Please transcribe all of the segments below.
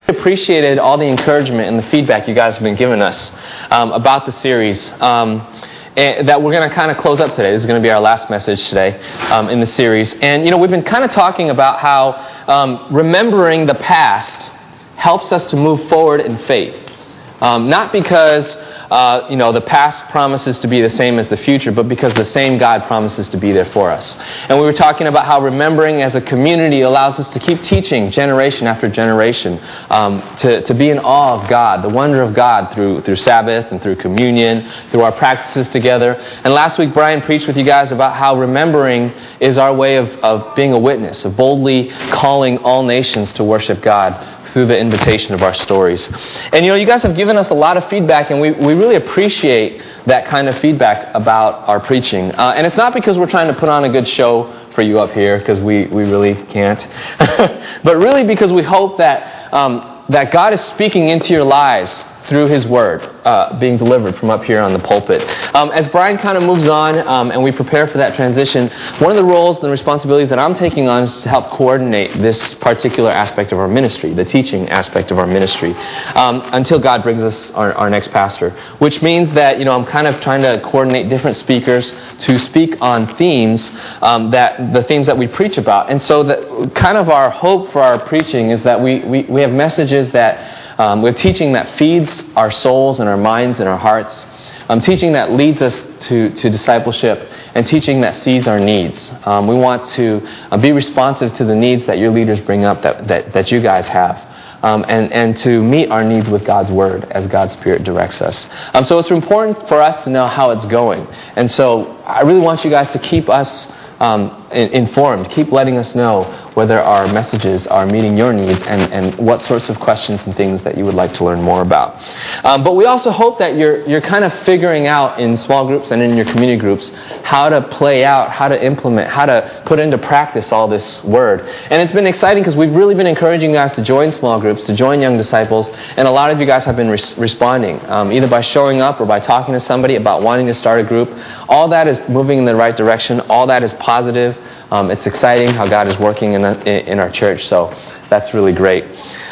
Appreciated all the encouragement and the feedback you guys have been giving us about the series and that we're going to kind of close up today. This is going to be our last message today in the series. And, we've been kind of talking about how remembering the past helps us to move forward in faith. Not because the past promises to be the same as the future, but because the same God promises to be there for us. And we were talking about how remembering as a community allows us to keep teaching generation after generation, to be in awe of God, the wonder of God through Sabbath and through communion, through our practices together. And last week, Brian preached with you guys about how remembering is our way of being a witness, of boldly calling all nations to worship God through the invitation of our stories. And you guys have given us a lot of feedback, and we really appreciate that kind of feedback about our preaching. And it's not because we're trying to put on a good show for you up here, because we really can't. But really because we hope that God is speaking into your lives through His Word being delivered from up here on the pulpit. As Brian kind of moves on and we prepare for that transition, one of the roles and responsibilities that I'm taking on is to help coordinate this particular aspect of our ministry, the teaching aspect of our ministry, until God brings us our next pastor. Which means that, I'm kind of trying to coordinate different speakers to speak on themes, the themes that we preach about. And so that kind of our hope for our preaching is that we have messages that we're teaching that feeds our souls and our minds and our hearts. Teaching that leads us to discipleship, and teaching that sees our needs. We want to be responsive to the needs that your leaders bring up that you guys have. And to meet our needs with God's Word as God's Spirit directs us. So it's important for us to know how it's going. And so I really want you guys to keep us informed. Keep letting us know whether our messages are meeting your needs and what sorts of questions and things that you would like to learn more about. But we also hope that you're kind of figuring out in small groups and in your community groups how to play out, how to implement, how to put into practice all this Word. And it's been exciting because we've really been encouraging you guys to join small groups, to join young disciples, and a lot of you guys have been responding, either by showing up or by talking to somebody about wanting to start a group. All that is moving in the right direction. All that is positive. It's exciting how God is working in our church, so that's really great.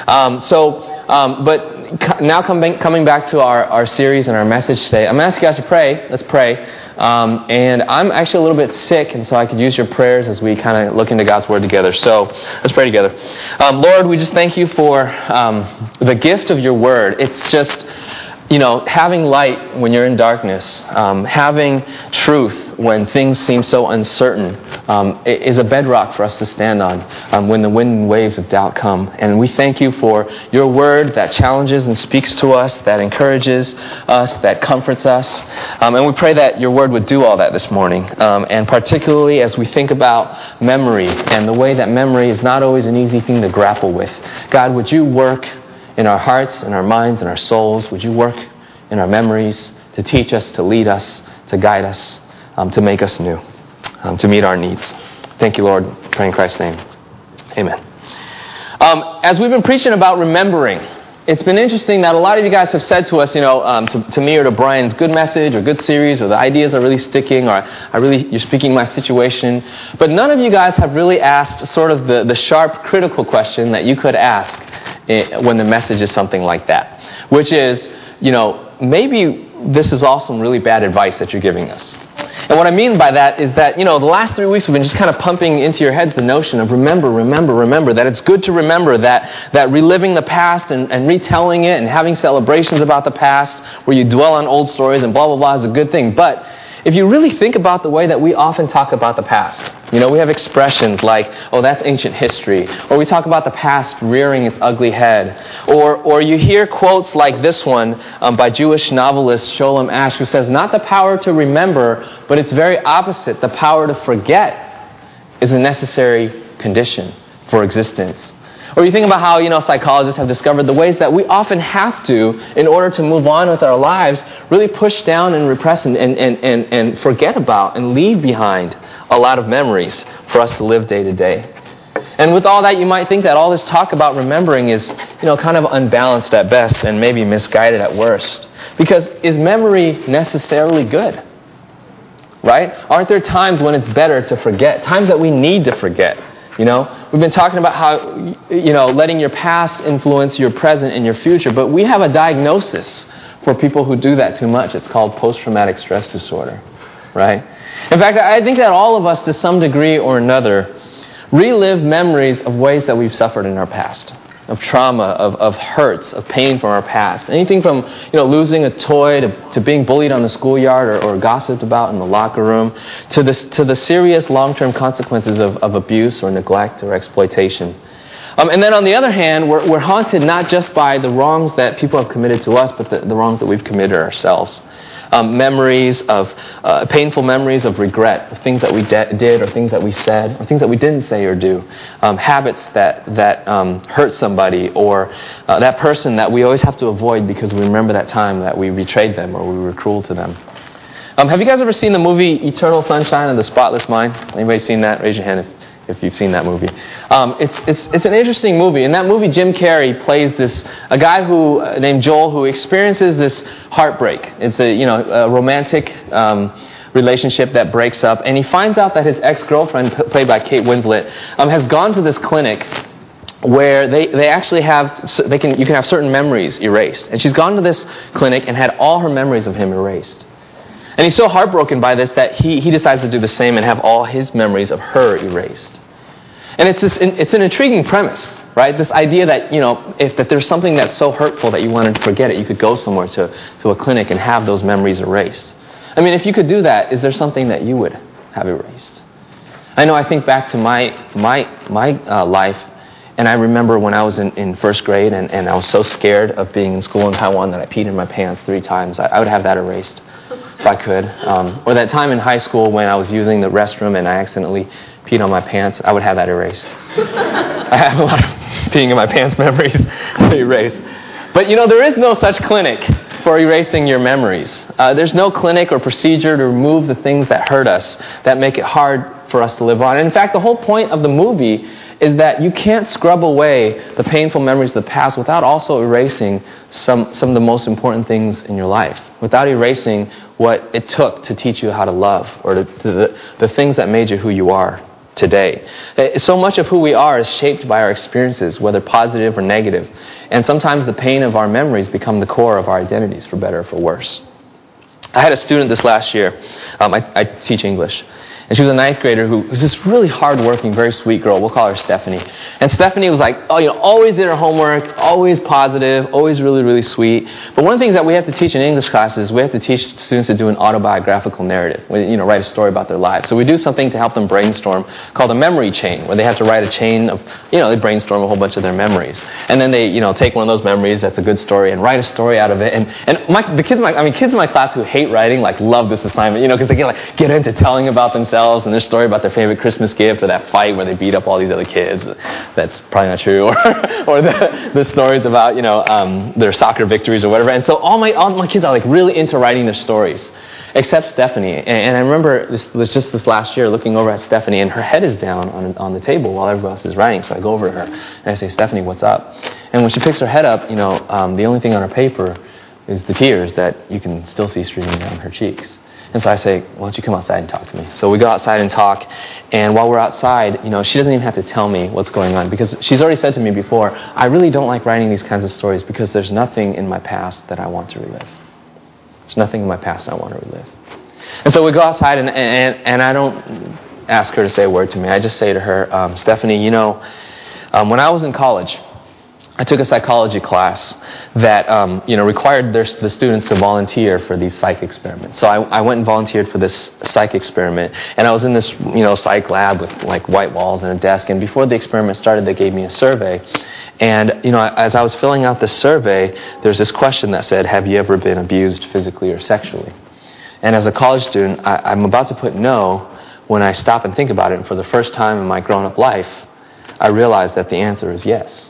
But now coming back to our series and our message today, I'm going to ask you guys to pray. Let's pray. And I'm actually a little bit sick, and so I could use your prayers as we kind of look into God's Word together. So let's pray together. Lord, we just thank you for the gift of your Word. It's just, having light when you're in darkness, having truth when things seem so uncertain, is a bedrock for us to stand on when the wind and waves of doubt come. And we thank you for your Word that challenges and speaks to us, that encourages us, that comforts us. And we pray that your Word would do all that this morning. And particularly as we think about memory and the way that memory is not always an easy thing to grapple with. God, would you work in our hearts, in our minds, in our souls? Would you work in our memories to teach us, to lead us, to guide us, to make us new, to meet our needs? Thank you, Lord. Pray in Christ's name. Amen. As we've been preaching about remembering, it's been interesting that a lot of you guys have said to us, to me or to Brian's good message or good series, or the ideas are really sticking, or you're speaking my situation. But none of you guys have really asked sort of the sharp, critical question that you could ask when the message is something like that, which is, maybe this is all some really bad advice that you're giving us. And what I mean by that is that, the last 3 weeks we've been just kind of pumping into your heads the notion of remember, that it's good to remember, that reliving the past and retelling it and having celebrations about the past where you dwell on old stories and blah, blah, blah is a good thing. But if you really think about the way that we often talk about the past, we have expressions like, oh, that's ancient history, or we talk about the past rearing its ugly head, or you hear quotes like this one by Jewish novelist Sholem Asch, who says, not the power to remember, but its very opposite, the power to forget is a necessary condition for existence. Or you think about how, psychologists have discovered the ways that we often have to, in order to move on with our lives, really push down and repress and forget about and leave behind a lot of memories for us to live day to day. And with all that, you might think that all this talk about remembering is, kind of unbalanced at best and maybe misguided at worst. Because is memory necessarily good? Right? Aren't there times when it's better to forget? Times that we need to forget. You know, we've been talking about how, letting your past influence your present and your future, but we have a diagnosis for people who do that too much. It's called post-traumatic stress disorder, right? In fact, I think that all of us, to some degree or another, relive memories of ways that we've suffered in our past, of trauma, of hurts, of pain from our past. Anything from, losing a toy to being bullied on the schoolyard or gossiped about in the locker room, to the serious long-term consequences of abuse or neglect or exploitation. And then on the other hand, we're haunted not just by the wrongs that people have committed to us, but the wrongs that we've committed ourselves. Memories of, painful memories of regret, of things that we did or things that we said or things that we didn't say or do. Habits that hurt somebody, or that person that we always have to avoid because we remember that time that we betrayed them or we were cruel to them. Have you guys ever seen the movie Eternal Sunshine of the Spotless Mind? Anybody seen that? Raise your hand if you've seen that movie. It's an interesting movie. In that movie, Jim Carrey plays a guy named Joel who experiences this heartbreak. It's a romantic relationship that breaks up, and he finds out that his ex-girlfriend, played by Kate Winslet, has gone to this clinic where they actually you can have certain memories erased. And she's gone to this clinic and had all her memories of him erased. And he's so heartbroken by this that he decides to do the same and have all his memories of her erased. And it's an intriguing premise, right? This idea that, if there's something that's so hurtful that you wanted to forget it, you could go somewhere to a clinic and have those memories erased. I mean, if you could do that, is there something that you would have erased? I know I think back to my life, and I remember when I was in first grade and I was so scared of being in school in Taiwan that I peed in my pants 3 times. I would have that erased if I could. Or that time in high school when I was using the restroom and I accidentally peed on my pants, I would have that erased. I have a lot of peeing in my pants memories to erase. But there is no such clinic for erasing your memories. There's no clinic or procedure to remove the things that hurt us, that make it hard for us to live on. And in fact, the whole point of the movie is that you can't scrub away the painful memories of the past without also erasing some of the most important things in your life, without erasing what it took to teach you how to love, or the things that made you who you are today. So much of who we are is shaped by our experiences, whether positive or negative. And sometimes the pain of our memories become the core of our identities, for better or for worse. I had a student this last year. I teach English. And she was a 9th grader who was this really hard-working, very sweet girl. We'll call her Stephanie. And Stephanie was like, always did her homework, always positive, always really, really sweet. But one of the things that we have to teach in English classes, we have to teach students to do an autobiographical narrative, write a story about their lives. So we do something to help them brainstorm called a memory chain, where they have to write a chain of, they brainstorm a whole bunch of their memories. And then they, take one of those memories that's a good story and write a story out of it. And kids in my class who hate writing, love this assignment, because they get into telling about themselves and their story about their favorite Christmas gift, or that fight where they beat up all these other kids. That's probably not true. Or the stories about, their soccer victories or whatever. And so all my kids are really into writing their stories, except Stephanie. And I remember this was just this last year looking over at Stephanie, and her head is down on the table while everybody else is writing. So I go over to her and I say, "Stephanie, what's up?" And when she picks her head up, the only thing on her paper is the tears that you can still see streaming down her cheeks. And so I say, "Why don't you come outside and talk to me?" So we go outside and talk, and while we're outside, she doesn't even have to tell me what's going on, because she's already said to me before, "I really don't like writing these kinds of stories because there's nothing in my past that I want to relive. There's nothing in my past I want to relive." And so we go outside, and I don't ask her to say a word to me. I just say to her, "Stephanie, when I was in college, I took a psychology class that required the students to volunteer for these psych experiments. So I went and volunteered for this psych experiment, and I was in this psych lab with white walls and a desk. And before the experiment started, they gave me a survey. And as I was filling out this survey, there's this question that said, "Have you ever been abused physically or sexually?" And as a college student, I'm about to put no when I stop and think about it. And for the first time in my grown-up life, I realized that the answer is yes.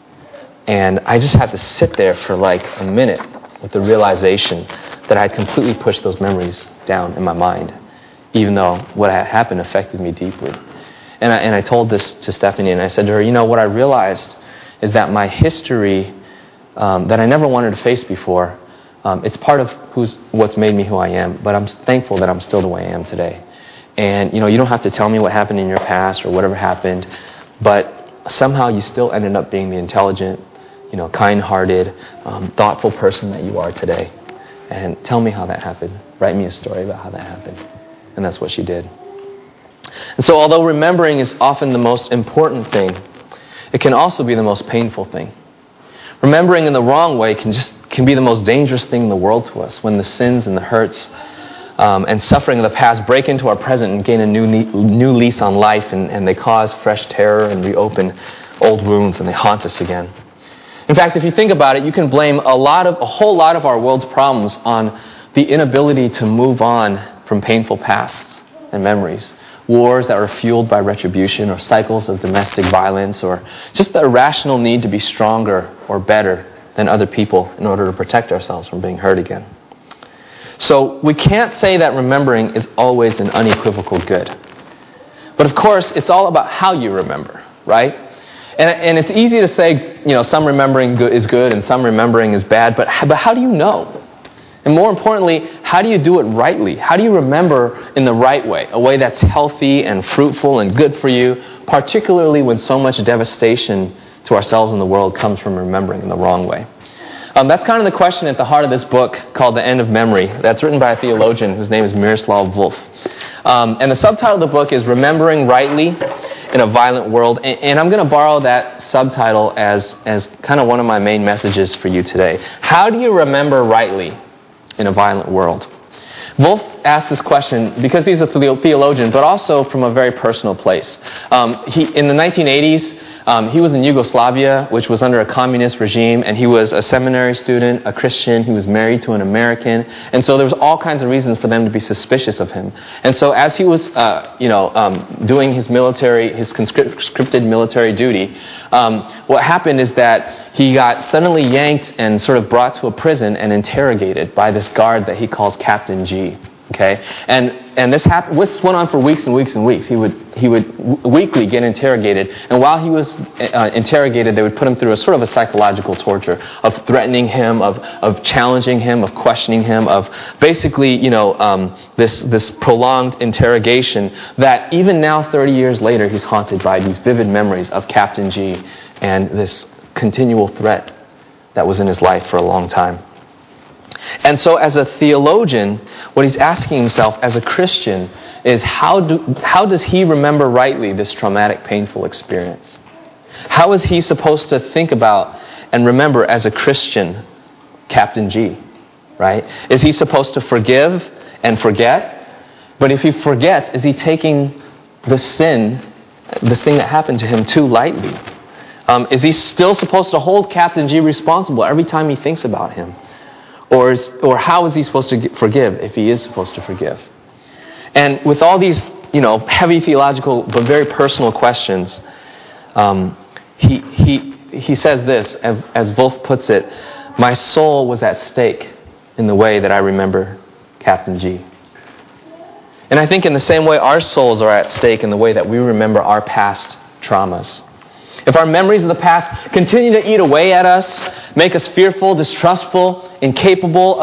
And I just had to sit there for a minute with the realization that I had completely pushed those memories down in my mind, even though what had happened affected me deeply. And I told this to Stephanie, and I said to her, what I realized is that my history that I never wanted to face before, it's part of what's made me who I am, but I'm thankful that I'm still the way I am today. And, you don't have to tell me what happened in your past or whatever happened, but somehow you still ended up being the intelligent, kind-hearted, thoughtful person that you are today. And tell me how that happened. Write me a story about how that happened. And that's what she did. And so although remembering is often the most important thing, it can also be the most painful thing. Remembering in the wrong way can be the most dangerous thing in the world to us, when the sins and the hurts and suffering of the past break into our present and gain a new lease on life, and they cause fresh terror and reopen old wounds, and they haunt us again. In fact, if you think about it, you can blame a whole lot of our world's problems on the inability to move on from painful pasts and memories. Wars that were fueled by retribution, or cycles of domestic violence, or just the irrational need to be stronger or better than other people in order to protect ourselves from being hurt again. So we can't say that remembering is always an unequivocal good. But of course, it's all about how you remember, right? And it's easy to say, some remembering is good and some remembering is bad, but how do you know? And more importantly, how do you do it rightly? How do you remember in the right way, a way that's healthy and fruitful and good for you, particularly when so much devastation to ourselves and the world comes from remembering in the wrong way? That's kind of the question at the heart of this book called The End of Memory. That's written by a theologian whose name is Miroslav Volf. And the subtitle of the book is Remembering Rightly in a Violent World. And I'm going to borrow that subtitle as kind of one of my main messages for you today. How do you remember rightly in a violent world? Volf asked this question because he's a theologian, but also from a very personal place. In the 1980s, he was in Yugoslavia, which was under a communist regime, and he was a seminary student, a Christian. He was married to an American, and so there was all kinds of reasons for them to be suspicious of him. And so as he was, doing his conscripted military duty, what happened is that he got suddenly yanked and sort of brought to a prison and interrogated by this guard that he calls Captain G. Okay, and this went on for weeks and weeks and weeks. He would weekly get interrogated, and while he was interrogated, they would put him through a sort of a psychological torture of threatening him, of challenging him, of questioning him, of basically this prolonged interrogation that even now, 30 years later, he's haunted by these vivid memories of Captain G and this continual threat that was in his life for a long time. And so as a theologian, what he's asking himself as a Christian is how does he remember rightly this traumatic, painful experience? How is he supposed to think about and remember as a Christian Captain G, right? Is he supposed to forgive and forget? But if he forgets, is he taking the sin, this thing that happened to him, too lightly? Is he still supposed to hold Captain G responsible every time he thinks about him? Or how is he supposed to forgive if he is supposed to forgive? And with all these, heavy theological but very personal questions, he says this, as Volf puts it, my soul was at stake in the way that I remember Captain G. And I think in the same way, our souls are at stake in the way that we remember our past traumas. If our memories of the past continue to eat away at us, make us fearful, distrustful, incapable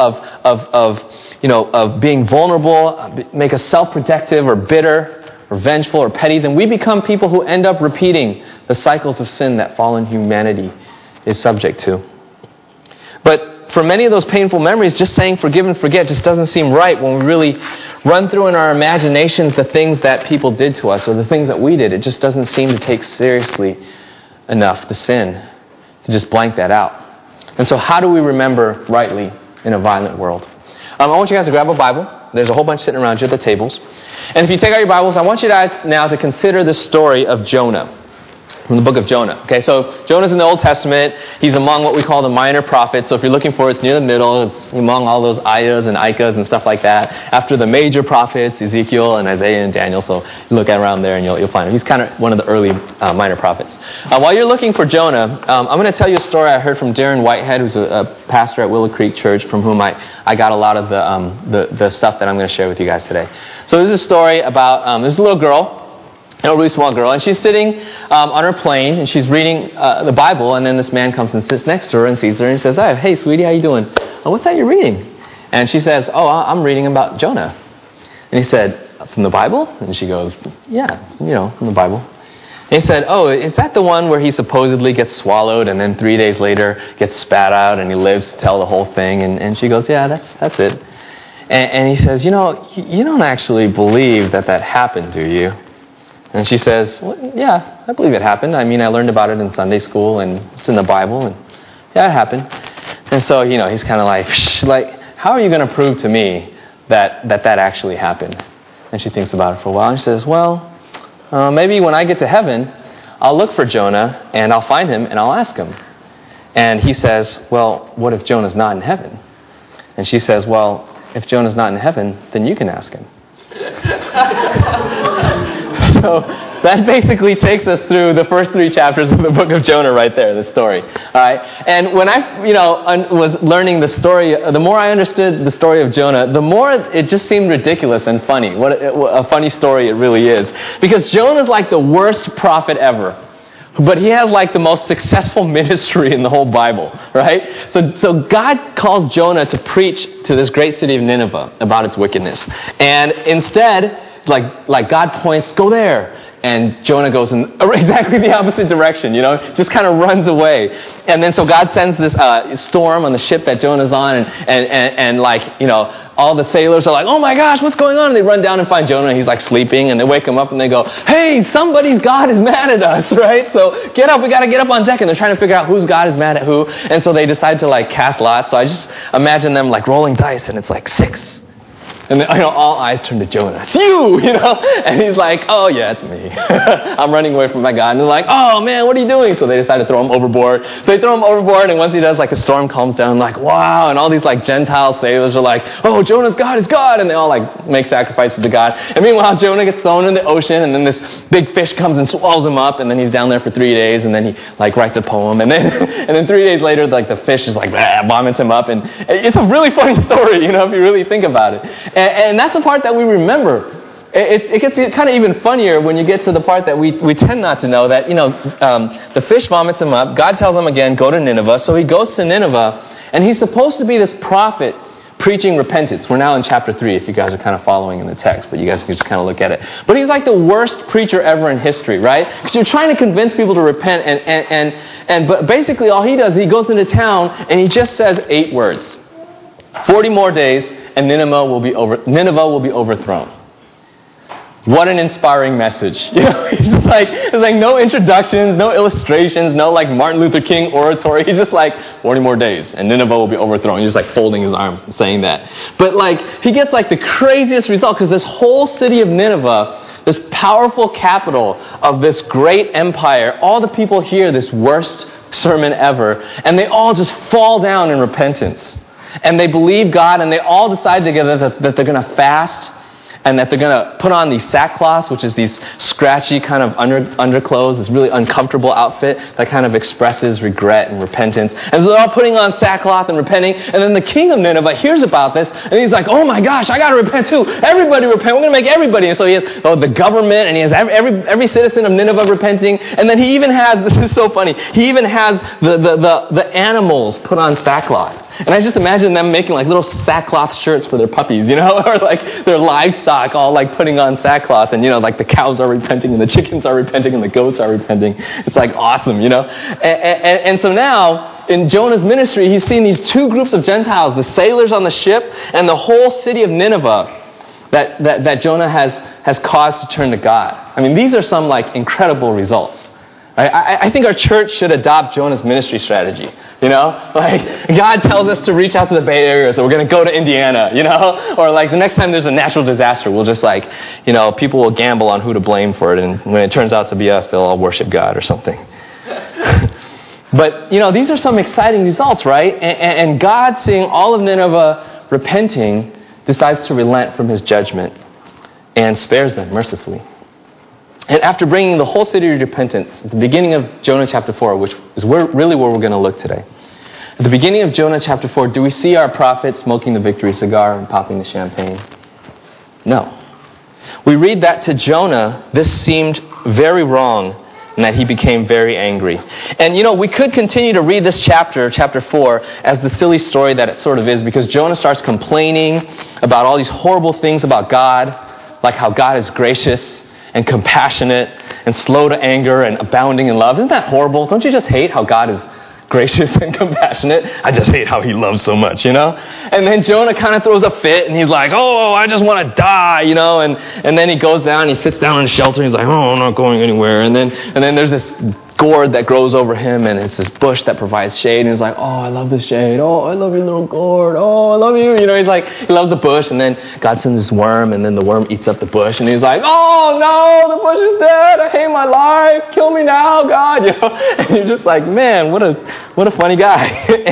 of being vulnerable, make us self-protective or bitter or vengeful or petty, then we become people who end up repeating the cycles of sin that fallen humanity is subject to. But for many of those painful memories, just saying forgive and forget just doesn't seem right when we really run through in our imaginations the things that people did to us or the things that we did. It just doesn't seem to take seriously enough the sin to just blank that out. And so how do we remember rightly in a violent world? I want you guys to grab a Bible. There's a whole bunch sitting around you at the tables. And if you take out your Bibles, I want you guys now to consider the story of Jonah. From the book of Jonah. Okay, so Jonah's in the Old Testament. He's among what we call the minor prophets. So if you're looking for it, it's near the middle. It's among all those Ayahs and Icahs and stuff like that. After the major prophets, Ezekiel and Isaiah and Daniel. So you look around there and you'll find him. He's kind of one of the early minor prophets. While you're looking for Jonah, I'm going to tell you a story I heard from Darren Whitehead, who's a pastor at Willow Creek Church, from whom I got a lot of the stuff that I'm going to share with you guys today. So this is a story about this little girl, a really small girl, and she's sitting on her plane, and she's reading the Bible, and then this man comes and sits next to her and sees her, and says, "Oh, hey, sweetie, how you doing? Oh, what's that you're reading?" And she says, "Oh, I'm reading about Jonah." And he said, "From the Bible?" And she goes, "Yeah, from the Bible." And he said, oh, is that the one where he supposedly gets swallowed and then 3 days later gets spat out and he lives to tell the whole thing? And she goes, yeah, that's it. And he says, you don't actually believe that happened, do you? And she says, well, yeah, I believe it happened. I mean, I learned about it in Sunday school and it's in the Bible. And yeah, it happened. And so, he's kind of like, how are you going to prove to me that actually happened? And she thinks about it for a while and she says, well, maybe when I get to heaven, I'll look for Jonah and I'll find him and I'll ask him. And he says, well, what if Jonah's not in heaven? And she says, well, if Jonah's not in heaven, then you can ask him. So that basically takes us through the first 3 chapters of the book of Jonah right there, the story. All right? And when I, was learning the story, the more I understood the story of Jonah, the more it just seemed ridiculous and funny. What a funny story it really is. Because Jonah's like the worst prophet ever. But he has like the most successful ministry in the whole Bible, right? So God calls Jonah to preach to this great city of Nineveh about its wickedness. And instead, like God points, go there. And Jonah goes in exactly the opposite direction, just kind of runs away. And then so God sends this storm on the ship that Jonah's on, and all the sailors are like, oh my gosh, what's going on? And they run down and find Jonah, and he's like sleeping, and they wake him up and they go, hey, somebody's God is mad at us, right? So get up, we got to get up on deck. And they're trying to figure out whose God is mad at who. And so they decide to like cast lots. So I just imagine them like rolling dice, and it's like 6. And then, all eyes turn to Jonah. It's you, And he's like, oh, yeah, it's me. I'm running away from my God. And they're like, oh, man, what are you doing? So they decide to throw him overboard. So they throw him overboard, and once he does, like, a storm calms down. Like, wow. And all these, like, Gentile sailors are like, oh, Jonah's God is God. And they all, like, make sacrifices to God. And meanwhile, Jonah gets thrown in the ocean, and then this big fish comes and swallows him up. And then he's down there for 3 days, and then he, like, writes a poem. And then 3 days later, like, the fish is like, vomits him up. And it's a really funny story, if you really think about it. And that's the part that we remember. It gets kind of even funnier when you get to the part that we tend not to know, that, the fish vomits him up. God tells him again, go to Nineveh. So he goes to Nineveh, and he's supposed to be this prophet preaching repentance. We're now in chapter 3, if you guys are kind of following in the text, but you guys can just kind of look at it. But he's like the worst preacher ever in history, right? Because you're trying to convince people to repent, but basically all he does, he goes into town, and he just says 8 words. 40 more days, and Nineveh will be overthrown. What an inspiring message. It's like no introductions, no illustrations, no like Martin Luther King oratory. He's just like 40 more days and Nineveh will be overthrown. He's just like folding his arms and saying that. But like he gets like the craziest result, because this whole city of Nineveh, this powerful capital of this great empire, all the people hear this worst sermon ever, and they all just fall down in repentance. And they believe God, and they all decide together that they're going to fast, and that they're going to put on these sackcloths, which is these scratchy kind of underclothes, this really uncomfortable outfit that kind of expresses regret and repentance. And so they're all putting on sackcloth and repenting. And then the king of Nineveh hears about this, and he's like, oh my gosh, I got to repent too. Everybody repent. We're going to make everybody. And so he has the government, and he has every citizen of Nineveh repenting. And then he even has, this is so funny, he even has the animals put on sackcloth. And I just imagine them making like little sackcloth shirts for their puppies, or like their livestock all like putting on sackcloth, and like the cows are repenting and the chickens are repenting and the goats are repenting. It's like awesome, And so now in Jonah's ministry, he's seen these 2 groups of Gentiles, the sailors on the ship and the whole city of Nineveh that Jonah has caused to turn to God. I mean, these are some like incredible results. I think our church should adopt Jonah's ministry strategy. Like God tells us to reach out to the Bay Area, so we're going to go to Indiana, or like the next time there's a natural disaster, we'll just like, people will gamble on who to blame for it, and when it turns out to be us, they'll all worship God or something. But, these are some exciting results, right? And God, seeing all of Nineveh repenting, decides to relent from his judgment and spares them mercifully. And after bringing the whole city to repentance, at the beginning of Jonah chapter 4, which is really where we're going to look today. At the beginning of Jonah chapter 4, do we see our prophet smoking the victory cigar and popping the champagne? No. We read that to Jonah, this seemed very wrong, and that he became very angry. And we could continue to read this chapter 4, as the silly story that it sort of is, because Jonah starts complaining about all these horrible things about God, like how God is gracious and compassionate, and slow to anger and abounding in love. Isn't that horrible? Don't you just hate how God is gracious and compassionate? I just hate how he loves so much, And then Jonah kind of throws a fit, and he's like, oh, I just want to die, And then he goes down, he sits down in a shelter, and he's like, oh, I'm not going anywhere. And then there's this gourd that grows over him, and it's this bush that provides shade, and he's like, oh, I love the shade. Oh, I love your little gourd. Oh, I love you. He's like, he loves the bush, and then God sends this worm, and then the worm eats up the bush, and he's like, oh, no, the bush is dead. I hate my life. Kill me now, God. And you're just like, man, what a funny guy.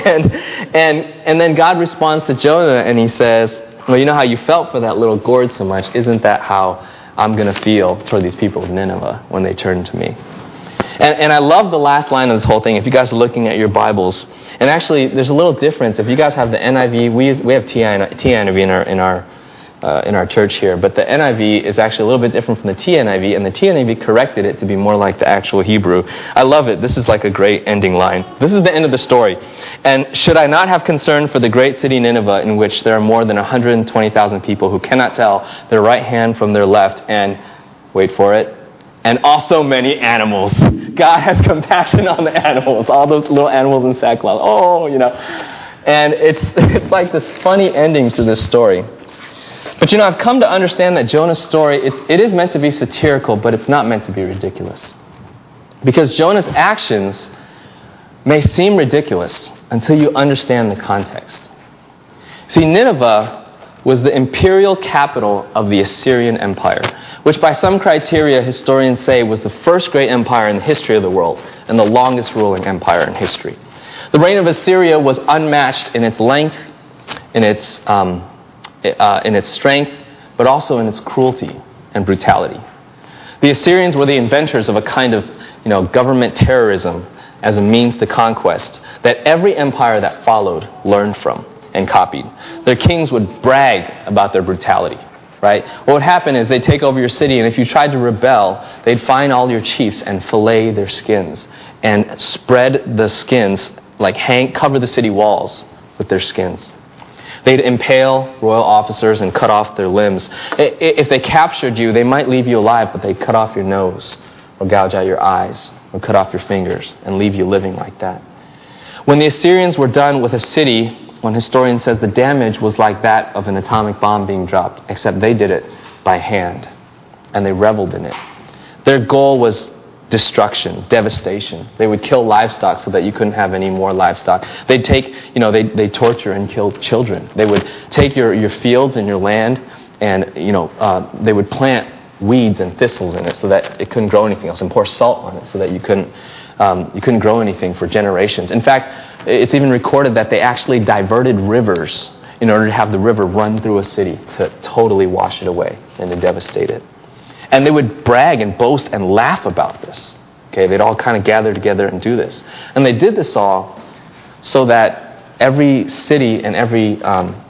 and then God responds to Jonah, and he says, well, you know how you felt for that little gourd so much? Isn't that how I'm going to feel toward these people of Nineveh when they turn to me? And I love the last line of this whole thing. If you guys are looking at your Bibles, and actually there's a little difference. If you guys have the NIV, we have TNIV in our church here, but the NIV is actually a little bit different from the TNIV, and the TNIV corrected it to be more like the actual Hebrew. I love it. This is like a great ending line. This is the end of the story. And should I not have concern for the great city Nineveh, in which there are more than 120,000 people who cannot tell their right hand from their left, and wait for it, and also many animals. God has compassion on the animals, all those little animals in sackcloth. Oh, And it's like this funny ending to this story. But I've come to understand that Jonah's story, it is meant to be satirical, but it's not meant to be ridiculous. Because Jonah's actions may seem ridiculous until you understand the context. See, Nineveh was the imperial capital of the Assyrian Empire, which by some criteria historians say was the first great empire in the history of the world and the longest ruling empire in history. The reign of Assyria was unmatched in its length, in its strength, but also in its cruelty and brutality. The Assyrians were the inventors of a kind of government terrorism as a means to conquest that every empire that followed learned from and copied. Their kings would brag about their brutality, right? What would happen is they'd take over your city, and if you tried to rebel, they'd find all your chiefs and fillet their skins and spread the skins, cover the city walls with their skins. They'd impale royal officers and cut off their limbs. If they captured you, they might leave you alive, but they'd cut off your nose or gouge out your eyes or cut off your fingers and leave you living like that. When the Assyrians were done with a city, one historian says the damage was like that of an atomic bomb being dropped, except they did it by hand, and they reveled in it. Their goal was destruction, devastation. They would kill livestock so that you couldn't have any more livestock. They'd take, they'd torture and kill children. They would take your fields and your land, and they would plant weeds and thistles in it so that it couldn't grow anything else, and pour salt on it so that you couldn't grow anything for generations. In fact, it's even recorded that they actually diverted rivers in order to have the river run through a city to totally wash it away and to devastate it. And they would brag and boast and laugh about this. Okay, they'd all kind of gather together and do this. And they did this all so that every city and every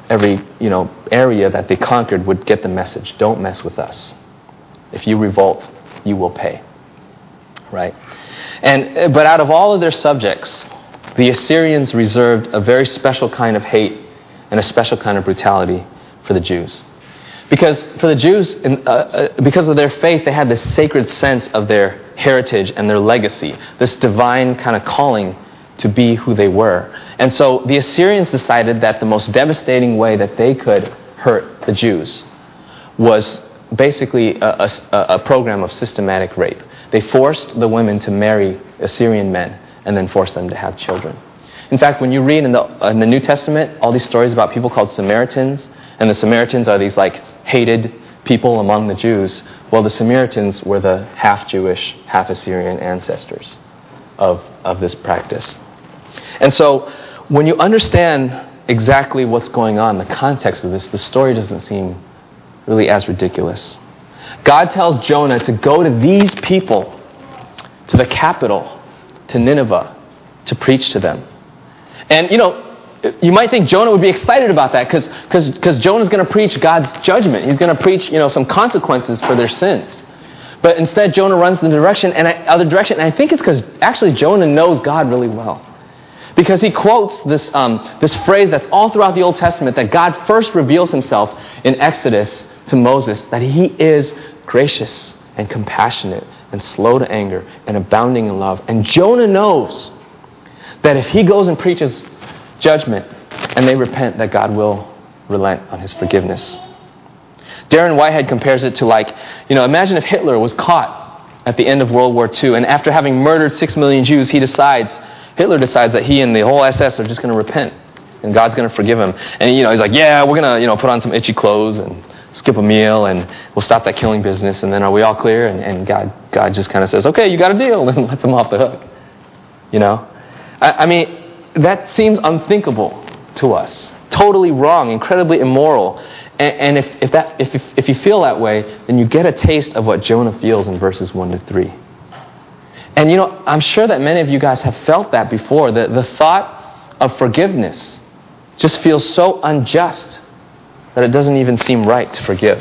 area that they conquered would get the message: don't mess with us. If you revolt, you will pay. Right? But out of all of their subjects, the Assyrians reserved a very special kind of hate and a special kind of brutality for the Jews. Because for the Jews, because of their faith, they had this sacred sense of their heritage and their legacy, this divine kind of calling to be who they were. And so the Assyrians decided that the most devastating way that they could hurt the Jews was basically a program of systematic rape. They forced the women to marry Assyrian men and then forced them to have children. In fact, when you read in the New Testament all these stories about people called Samaritans, and the Samaritans are these hated people among the Jews, well, the Samaritans were the half-Jewish, half-Assyrian ancestors of this practice. And so when you understand exactly what's going on, the context of this, the story doesn't seem really as ridiculous. God tells Jonah to go to these people, to the capital, to Nineveh, to preach to them. And, you might think Jonah would be excited about that because Jonah's going to preach God's judgment. He's going to preach, some consequences for their sins. But instead, Jonah runs in the other direction. And I think it's because actually Jonah knows God really well. Because he quotes this phrase that's all throughout the Old Testament, that God first reveals himself in Exodus to Moses, that he is gracious and compassionate and slow to anger and abounding in love. And Jonah knows that if he goes and preaches judgment and they repent, that God will relent on his forgiveness. Darren Whitehead compares it to imagine if Hitler was caught at the end of World War II, and after having murdered 6 million Jews, Hitler decides that he and the whole SS are just going to repent, and God's going to forgive him. And he's like, yeah, we're going to put on some itchy clothes and skip a meal, and we'll stop that killing business, and then are we all clear? And God just kind of says, okay, you got a deal, and lets him off the hook. I mean, that seems unthinkable to us. Totally wrong, incredibly immoral. And if you feel that way, then you get a taste of what Jonah feels in verses 1 to 3. And I'm sure that many of you guys have felt that before. The thought of forgiveness just feels so unjust that it doesn't even seem right to forgive.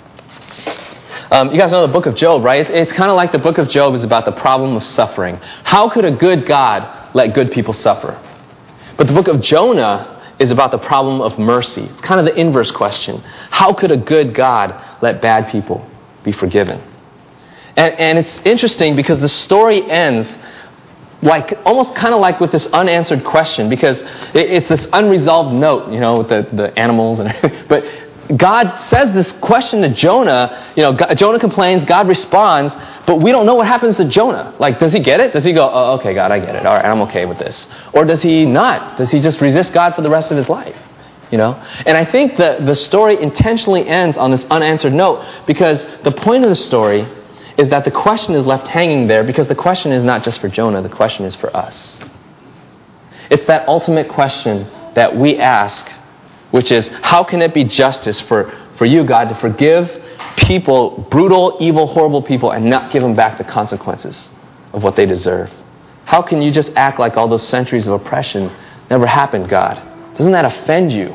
You guys know the book of Job, right? It's kind of like the book of Job is about the problem of suffering. How could a good God let good people suffer? But the book of Jonah is about the problem of mercy. It's kind of the inverse question. How could a good God let bad people be forgiven? And it's interesting because the story ends almost kind of like with this unanswered question, because it's this unresolved note, with the animals and but God says this question to Jonah. Jonah complains, God responds, but we don't know what happens to Jonah. Does he get it? Does he go, oh, okay, God, I get it. All right, I'm okay with this. Or does he not? Does he just resist God for the rest of his life? And I think that the story intentionally ends on this unanswered note, because the point of the story is that the question is left hanging there, because the question is not just for Jonah, the question is for us. It's that ultimate question that we ask, which is, how can it be justice for you, God, to forgive people, brutal, evil, horrible people, and not give them back the consequences of what they deserve? How can you just act like all those centuries of oppression never happened, God? Doesn't that offend you?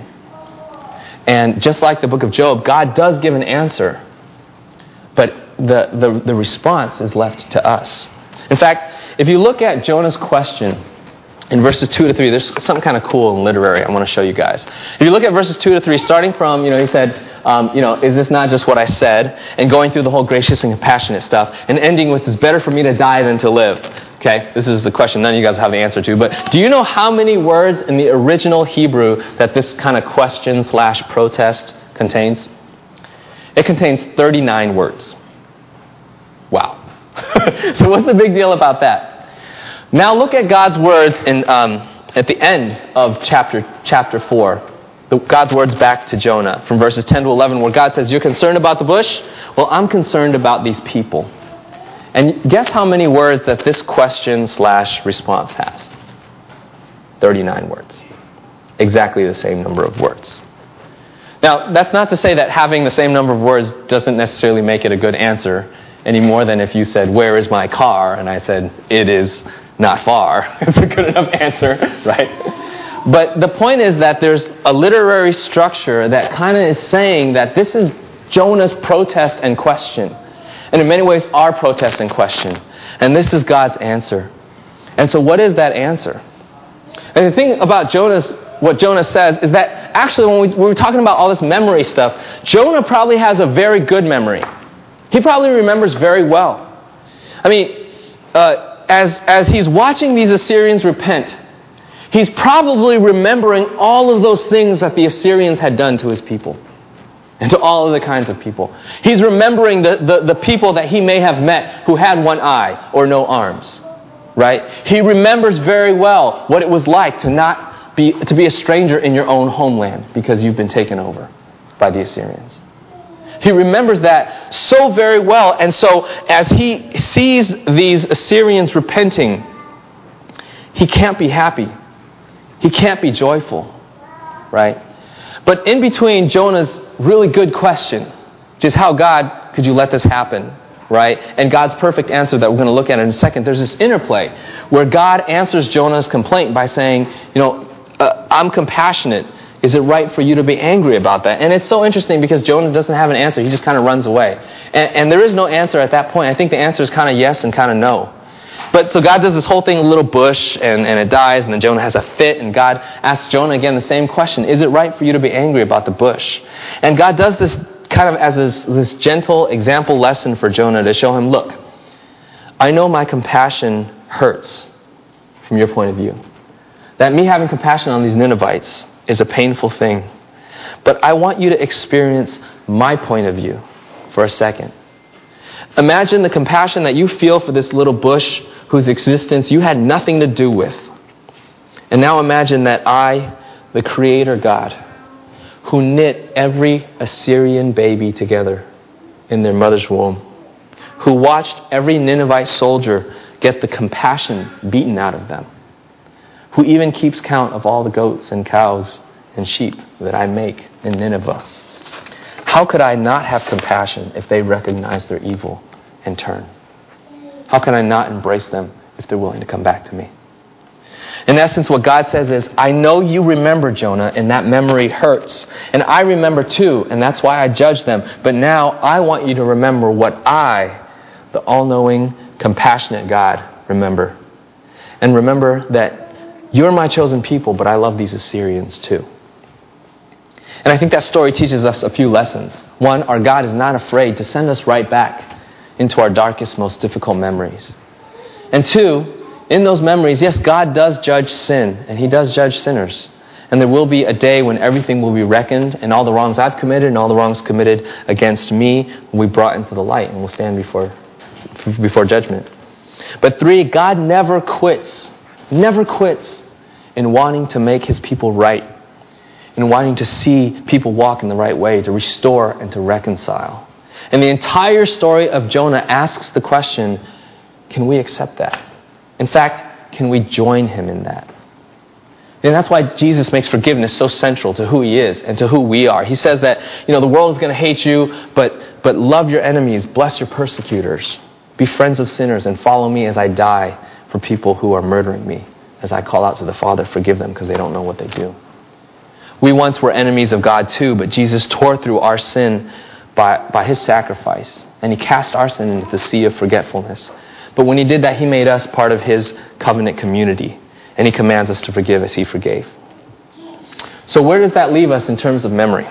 And just like the book of Job, God does give an answer, but the response is left to us. In fact, if you look at Jonah's question in verses 2 to 3, there's something kind of cool and literary I want to show you guys. If you look at verses 2 to 3, starting from, he said, is this not just what I said? And going through the whole gracious and compassionate stuff, and ending with, it's better for me to die than to live. Okay, this is the question none of you guys have the answer to, but do you know how many words in the original Hebrew that this kind of question/protest contains? It contains 39 words. Wow. So what's the big deal about that? Now look at God's words at the end of chapter 4. God's words back to Jonah from verses 10 to 11, where God says, you're concerned about the bush? Well, I'm concerned about these people. And guess how many words that this question/response has? 39 words. Exactly the same number of words. Now, that's not to say that having the same number of words doesn't necessarily make it a good answer, any more than if you said, where is my car? And I said, it is not far. It's a good enough answer, right? But the point is that there's a literary structure that kind of is saying that this is Jonah's protest and question. And in many ways, our protest and question. And this is God's answer. And so what is that answer? And the thing about what Jonah says is that actually when we were talking about all this memory stuff, Jonah probably has a very good memory. He probably remembers very well. I mean, as he's watching these Assyrians repent, he's probably remembering all of those things that the Assyrians had done to his people and to all other kinds of people. He's remembering the people that he may have met who had one eye or no arms, right? He remembers very well what it was like to be a stranger in your own homeland because you've been taken over by the Assyrians. He remembers that so very well, and so as he sees these Assyrians repenting, he can't be happy. He can't be joyful, right? But in between Jonah's really good question, which is how, God, could you let this happen, right? And God's perfect answer that we're going to look at in a second, there's this interplay where God answers Jonah's complaint by saying, I'm compassionate. Is it right for you to be angry about that? And it's so interesting because Jonah doesn't have an answer. He just kind of runs away. And there is no answer at that point. I think the answer is kind of yes and kind of no. But so God does this whole thing, a little bush, and it dies, and then Jonah has a fit, and God asks Jonah again the same question. Is it right for you to be angry about the bush? And God does this kind of as this gentle example lesson for Jonah to show him, look, I know my compassion hurts from your point of view. That me having compassion on these Ninevites is a painful thing. But I want you to experience my point of view for a second. Imagine the compassion that you feel for this little bush whose existence you had nothing to do with. And now imagine that I, the Creator God, who knit every Assyrian baby together in their mother's womb, who watched every Ninevite soldier get the compassion beaten out of them, who even keeps count of all the goats and cows and sheep that I make in Nineveh. How could I not have compassion if they recognize their evil and turn? How can I not embrace them if they're willing to come back to me? In essence, what God says is, I know you remember Jonah, and that memory hurts. And I remember too, and that's why I judge them. But now I want you to remember what I, the all-knowing, compassionate God, remember. And remember that you're my chosen people, but I love these Assyrians too. And I think that story teaches us a few lessons. One, our God is not afraid to send us right back into our darkest, most difficult memories. And two, in those memories, yes, God does judge sin, and He does judge sinners. And there will be a day when everything will be reckoned, and all the wrongs I've committed and all the wrongs committed against me will be brought into the light, and will stand before judgment. But three, God never quits in wanting to make His people right, in wanting to see people walk in the right way, to restore and to reconcile. And the entire story of Jonah asks the question, can we accept that? In fact, can we join Him in that? And that's why Jesus makes forgiveness so central to who He is and to who we are. He says that, the world is going to hate you, but love your enemies, bless your persecutors, be friends of sinners, and follow me as I die for people who are murdering me. As I call out to the Father, forgive them because they don't know what they do. We once were enemies of God too, but Jesus tore through our sin by His sacrifice, and He cast our sin into the sea of forgetfulness. But when He did that, He made us part of His covenant community, and He commands us to forgive as He forgave. So where does that leave us in terms of memory?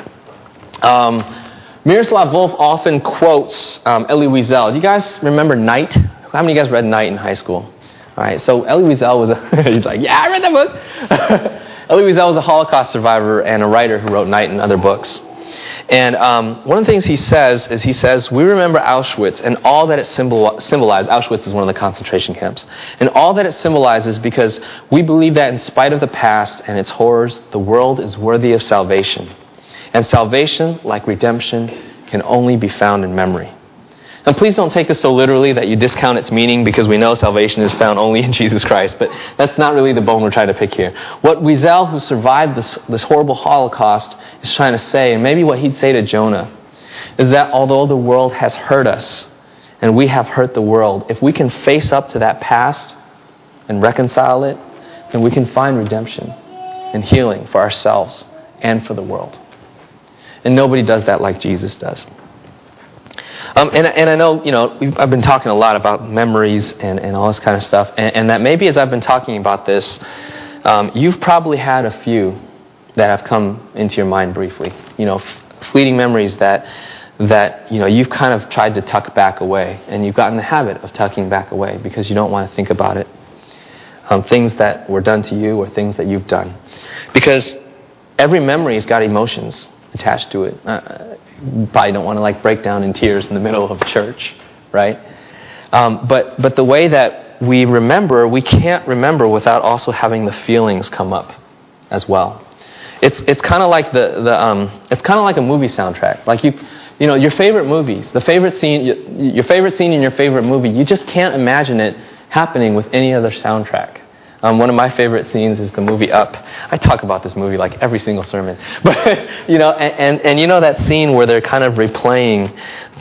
Miroslav Volf often quotes Elie Wiesel. Do you guys remember Night? How many of you guys read Night in high school? All right, so Elie Wiesel was he's like, yeah, I read that book. Elie Wiesel was a Holocaust survivor and a writer who wrote Night and other books. And one of the things he says, we remember Auschwitz and all that it symbolized. Auschwitz is one of the concentration camps. And all that it symbolizes because we believe that in spite of the past and its horrors, the world is worthy of salvation. And salvation, like redemption, can only be found in memory. Now, please don't take this so literally that you discount its meaning because we know salvation is found only in Jesus Christ. But that's not really the bone we're trying to pick here. What Wiesel, who survived this horrible Holocaust, is trying to say, and maybe what he'd say to Jonah, is that although the world has hurt us and we have hurt the world, if we can face up to that past and reconcile it, then we can find redemption and healing for ourselves and for the world. And nobody does that like Jesus does. And I know, I've been talking a lot about memories and all this kind of stuff, and that maybe as I've been talking about this, you've probably had a few that have come into your mind briefly. Fleeting memories that you've kind of tried to tuck back away, and you've gotten the habit of tucking back away because you don't want to think about it. Things that were done to you or things that you've done. Because every memory has got emotions attached to it. You probably don't want to break down in tears in the middle of church, right? But the way that we remember, we can't remember without also having the feelings come up as well. It's kind of like it's kind of like a movie soundtrack. Like your favorite movies, your favorite scene in your favorite movie, you just can't imagine it happening with any other soundtrack. One of my favorite scenes is the movie Up. I talk about this movie like every single sermon. But, that scene where they're kind of replaying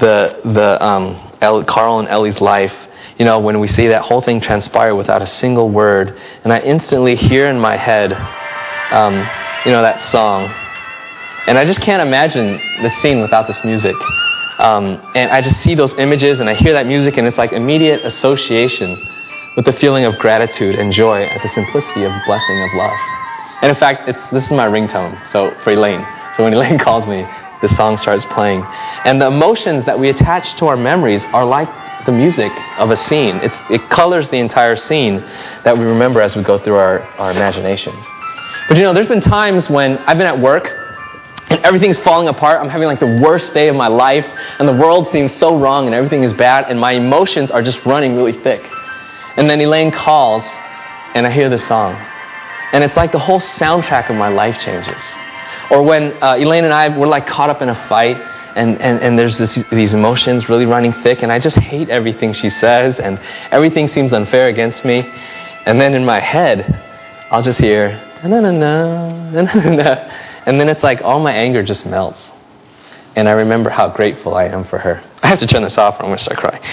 Carl and Ellie's life, when we see that whole thing transpire without a single word, and I instantly hear in my head, that song. And I just can't imagine the scene without this music. And I just see those images and I hear that music and it's like immediate association with the feeling of gratitude and joy at the simplicity of blessing of love. And in fact, this is my ringtone, so for Elaine. So when Elaine calls me, the song starts playing. And the emotions that we attach to our memories are like the music of a scene. It colors the entire scene that we remember as we go through our imaginations. But there's been times when I've been at work and everything's falling apart. I'm having like the worst day of my life, and the world seems so wrong and everything is bad, and my emotions are just running really thick. And then Elaine calls, and I hear the song. And it's like the whole soundtrack of my life changes. Or when Elaine and I were like caught up in a fight, and there's these emotions really running thick, and I just hate everything she says, and everything seems unfair against me. And then in my head, I'll just hear, na-na-na, na-na-na. And then it's like all my anger just melts. And I remember how grateful I am for her. I have to turn this off or I'm going to start crying.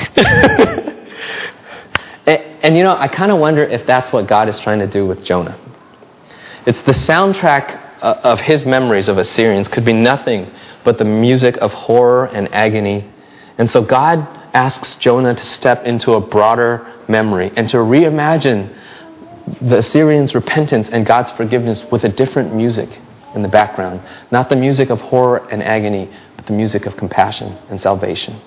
and I kind of wonder if that's what God is trying to do with Jonah. It's the soundtrack of his memories of Assyrians could be nothing but the music of horror and agony. And so God asks Jonah to step into a broader memory and to reimagine the Assyrians' repentance and God's forgiveness with a different music in the background. Not the music of horror and agony, but the music of compassion and salvation.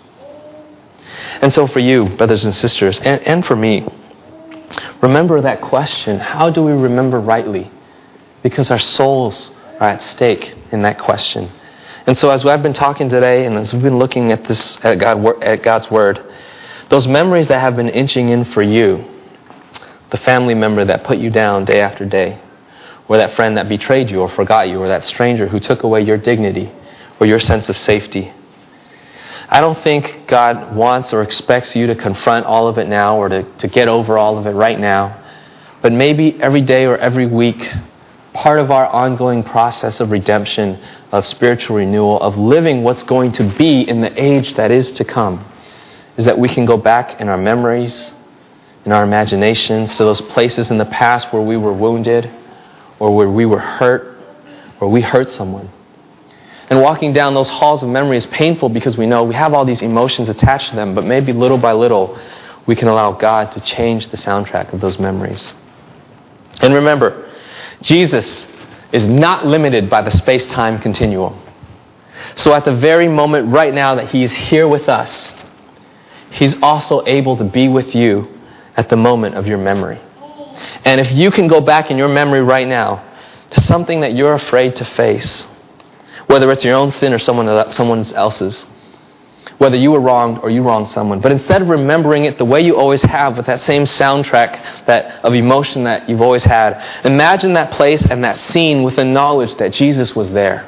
And so for you, brothers and sisters, and for me, remember that question, how do we remember rightly? Because our souls are at stake in that question. And so as I've been talking today, and as we've been looking at this at God's Word, those memories that have been inching in for you, the family member that put you down day after day, or that friend that betrayed you or forgot you, or that stranger who took away your dignity or your sense of safety. I don't think God wants or expects you to confront all of it now or to get over all of it right now. But maybe every day or every week, part of our ongoing process of redemption, of spiritual renewal, of living what's going to be in the age that is to come, is that we can go back in our memories, in our imaginations, to those places in the past where we were wounded, or where we were hurt, or we hurt someone. And walking down those halls of memory is painful because we know we have all these emotions attached to them, but maybe little by little we can allow God to change the soundtrack of those memories. And remember, Jesus is not limited by the space-time continuum. So at the very moment right now that He is here with us, He's also able to be with you at the moment of your memory. And if you can go back in your memory right now to something that you're afraid to face, whether it's your own sin or someone else's, whether you were wronged or you wronged someone, but instead of remembering it the way you always have with that same soundtrack of emotion that you've always had, imagine that place and that scene with the knowledge that Jesus was there.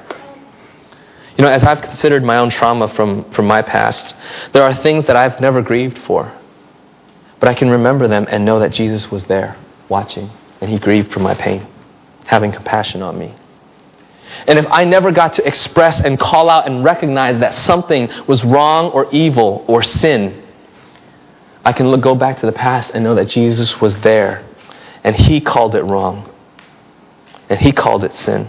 As I've considered my own trauma from my past, there are things that I've never grieved for, but I can remember them and know that Jesus was there, watching, and He grieved for my pain, having compassion on me. And if I never got to express and call out and recognize that something was wrong or evil or sin, I can go back to the past and know that Jesus was there, and He called it wrong, and He called it sin.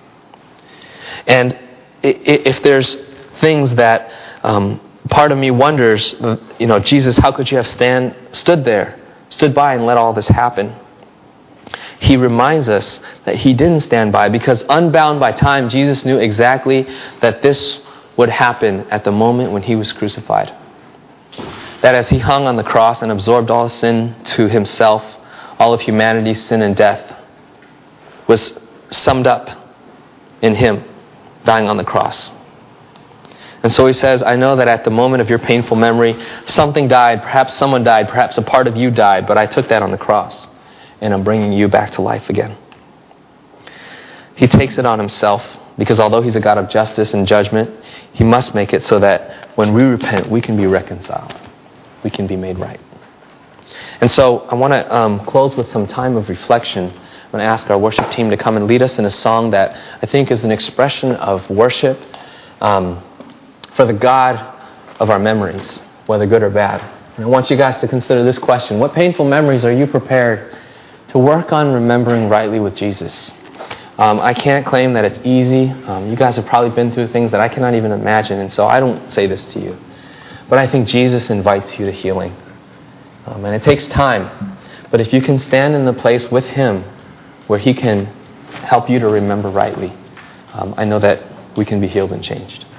And if there's things that part of me wonders, Jesus, how could you have stood by and let all this happen? He reminds us that He didn't stand by because unbound by time, Jesus knew exactly that this would happen at the moment when He was crucified. That as He hung on the cross and absorbed all sin to Himself, all of humanity's sin and death was summed up in Him dying on the cross. And so He says, I know that at the moment of your painful memory, something died, perhaps someone died, perhaps a part of you died, but I took that on the cross. And I'm bringing you back to life again. He takes it on Himself because although He's a God of justice and judgment, He must make it so that when we repent, we can be reconciled. We can be made right. And so I want to close with some time of reflection. I'm going to ask our worship team to come and lead us in a song that I think is an expression of worship for the God of our memories, whether good or bad. And I want you guys to consider this question. What painful memories are you prepared to work on remembering rightly with Jesus? I can't claim that it's easy. You guys have probably been through things that I cannot even imagine, and so I don't say this to you. But I think Jesus invites you to healing. And it takes time. But if you can stand in the place with Him where He can help you to remember rightly, I know that we can be healed and changed.